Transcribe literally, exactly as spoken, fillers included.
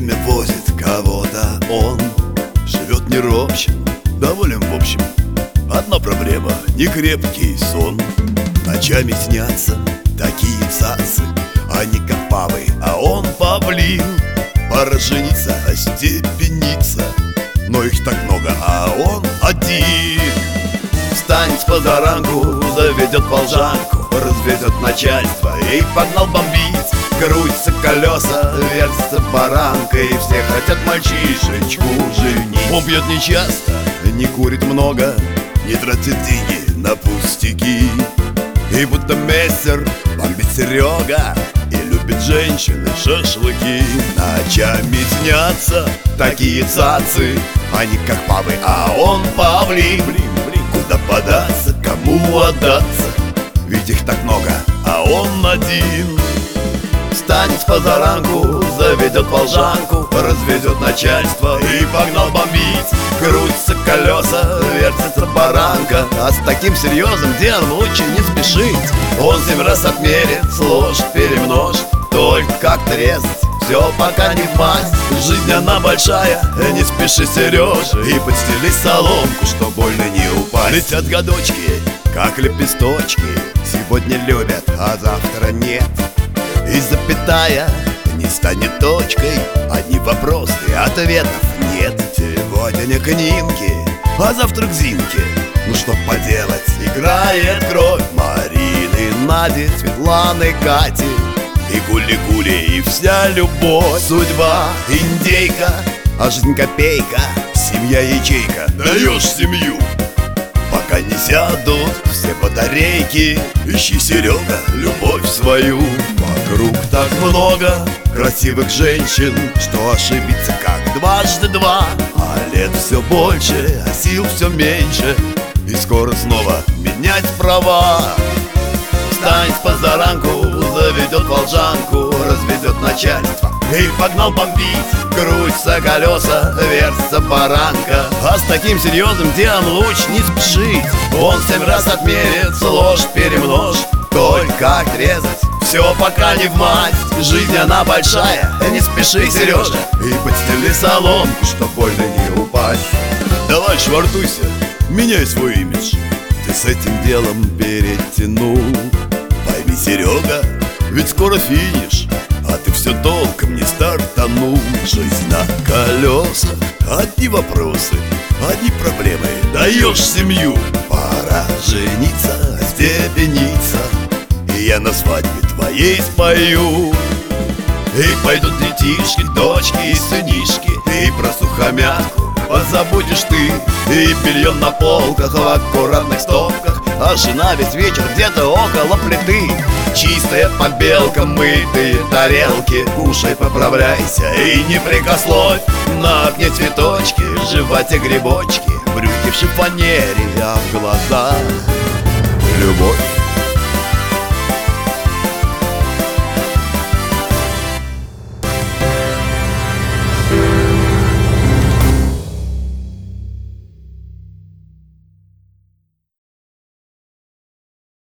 время возит кого-то он. Живет неробщим, доволен в общем. Одна проблема — некрепкий сон. Ночами снятся такие цацы, они как павы, а он павлин. Пора жениться, остепениться, но их так много, а он один. Встанет с позаранку, заведет волжанку, разведет начальство и погнал бомбить. Крутятся колеса, вертится баранка, и все хотят мальчишечку женить. Он пьет нечасто, не курит много, не тратит деньги на пустяки. И будто мессер бомбит Серега и любит женщины шашлыки. Ночами снятся такие цацы, они как павы, а он павлин. Куда податься, кому отдаться, ведь их так много, а он один. Встанет с позаранку, заведет волжанку, разведет начальство и погнал бомбить. Крутятся колеса, вертится баранка, а с таким серьезным делом лучше не спешить. Он семь раз отмерит, сложит, перемножит, только как-то резать, все пока не в масть. Жизнь она большая, не спеши, Сережа, и подстели соломку, что больно не упасть. Летят годочки, как лепесточки, сегодня любят, а завтра нет. И запятая не станет точкой, одни вопросы, ответов нет. Сегодня не к Нинке, а завтра к Зинке. Ну что поделать, играет кровь Марины, Нади, Светланы, Кати и Гули-Гули, и вся любовь. Судьба индейка, а жизнь копейка, семья ячейка. Даешь семью, пока не сядут все батарейки. Ищи, Серега, любовь свою. Вокруг так много красивых женщин, что ошибиться как дважды два. А лет все больше, а сил все меньше, и скоро снова менять права. Встань с позаранку, заведет волжанку, разведет начальство и погнал бомбить. Крутятся колеса, вертится баранка, а с таким серьезным делом лучше не спешить. Он семь раз отмерит, сложит, перемножит, только как резать, все пока не в масть. Жизнь она большая, не спеши, Сережа, и подстели соломку, чтоб больно не упасть. Давай швартуйся, меняй свой имидж, ты с этим делом перетянул. Пойми, Серега, ведь скоро финиш, а ты все толком не стартанул. Жизнь на колесах, одни вопросы, одни проблемы. Даешь семью, пора жениться, остепениться, и я на свадьбе твоей спою. И пойдут детишки, дочки и сынишки, и про сухомятку позабудешь ты. И белье на полках в аккуратных стопках, а жена весь вечер где-то около плиты. Чистая побелка, мытые тарелки, кушай, поправляйся и не прикословь. На окне цветочки, в животе грибочки, брюки в шифонере, а в глазах любовь.